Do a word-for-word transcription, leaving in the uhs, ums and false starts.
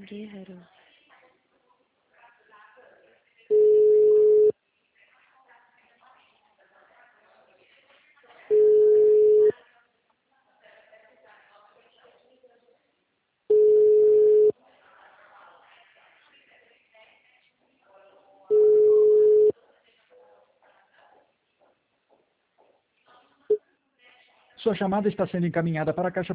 Guerrero. Sua chamada está sendo encaminhada para a caixa